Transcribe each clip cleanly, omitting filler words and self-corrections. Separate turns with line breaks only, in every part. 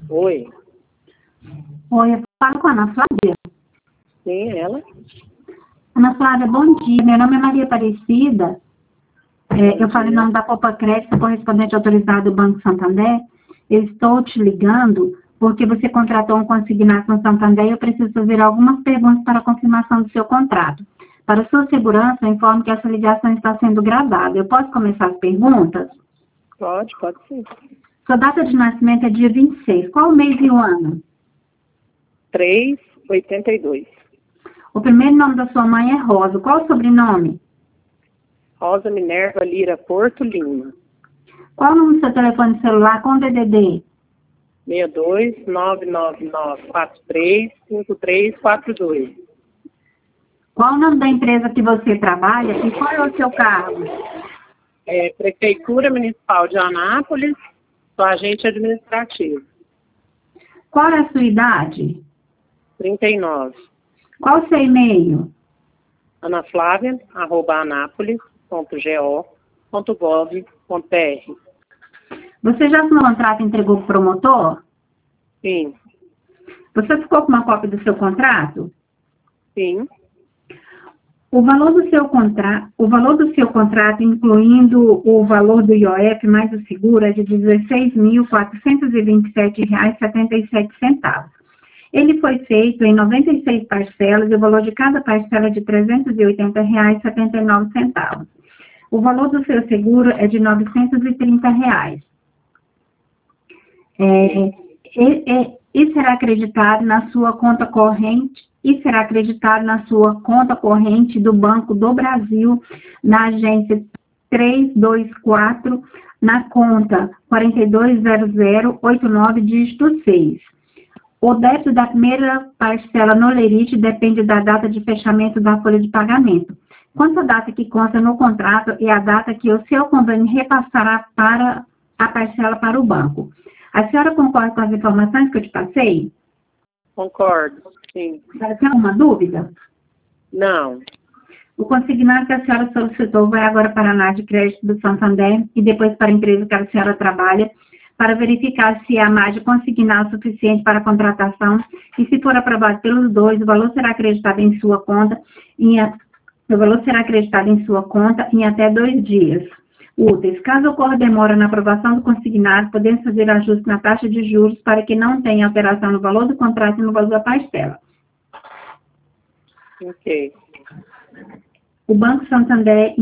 Oi.
Oi, eu falo com a Ana Flávia.
Sim, ela?
Ana Flávia, bom dia. Meu nome é Maria Aparecida. Eu falo em nome da Copa Crédito, correspondente autorizado do Banco Santander. Eu estou te ligando porque você contratou um consignado no Santander e eu preciso fazer algumas perguntas para a confirmação do seu contrato. Para sua segurança, eu informo que essa ligação está sendo gravada. Eu posso começar as perguntas?
Pode sim.
Sua data de nascimento é dia 26. Qual o mês e o ano?
382.
O primeiro nome da sua mãe é Rosa. Qual o sobrenome?
Rosa Minerva Lira Porto Lima.
Qual o número do seu telefone celular com DDD?
62-99943-5342.
Qual o nome da empresa que você trabalha e qual é o seu cargo?
Prefeitura Municipal de Anápolis, sou agente administrativo.
Qual é a sua idade?
39.
Qual o seu e-mail?
anaflavia@anapolis.go.gov.br.
Você já assinou o contrato e entregou para o promotor?
Sim.
Você ficou com uma cópia do seu contrato?
Sim.
O valor do seu contrato, incluindo o valor do IOF mais o seguro, é de R$ 16.427,77. Ele foi feito em 96 parcelas e o valor de cada parcela é de R$ 380,79. O valor do seu seguro é de R$ 930. E será acreditado na sua conta corrente do Banco do Brasil, na agência 324, na conta 420089, dígito 6. O débito da primeira parcela no lerite depende da data de fechamento da folha de pagamento. Quanto à data que consta no contrato e a data que o seu convênio repassará para a parcela para o banco. A senhora concorda com as informações que eu te passei?
Concordo, sim.
A senhora tem alguma dúvida?
Não.
O consignado que a senhora solicitou vai agora para a ANAD de Crédito do Santander e depois para a empresa que a senhora trabalha, para verificar se a AMAD consignar o suficiente para a contratação e, se for aprovado pelos dois, o valor será acreditado em sua conta em até 2 dias úteis. Caso ocorra demora na aprovação do consignado, podemos fazer ajuste na taxa de juros para que não tenha alteração no valor do contrato e no valor da parcela.
Ok.
O Banco Santander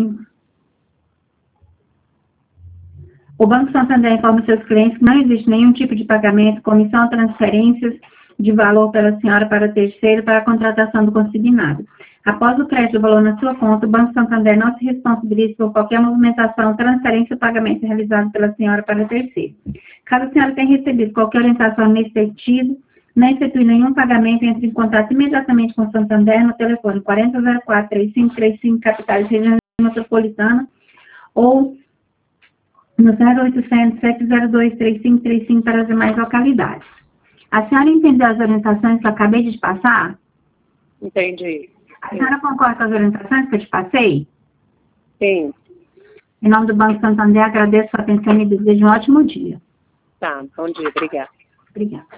informa seus clientes que não existe nenhum tipo de pagamento, comissão ou transferências de valor pela senhora para terceiro para a contratação do consignado. Após o crédito do valor na sua conta, o Banco Santander não se responsabiliza por qualquer movimentação, transferência ou pagamento realizado pela senhora para terceiro. Caso a senhora tenha recebido qualquer orientação nesse sentido, não efetue nenhum pagamento, entre em contato imediatamente com o Santander no telefone 4004-3535, capital de região metropolitana, ou no 0800-702-3535 para as demais localidades. A senhora entendeu as orientações que eu acabei de te passar?
Entendi.
A senhora concorda com as orientações que eu te passei?
Sim.
Em nome do Banco Santander, agradeço a sua atenção e desejo um ótimo dia.
Tá, bom dia, obrigada.
Obrigada.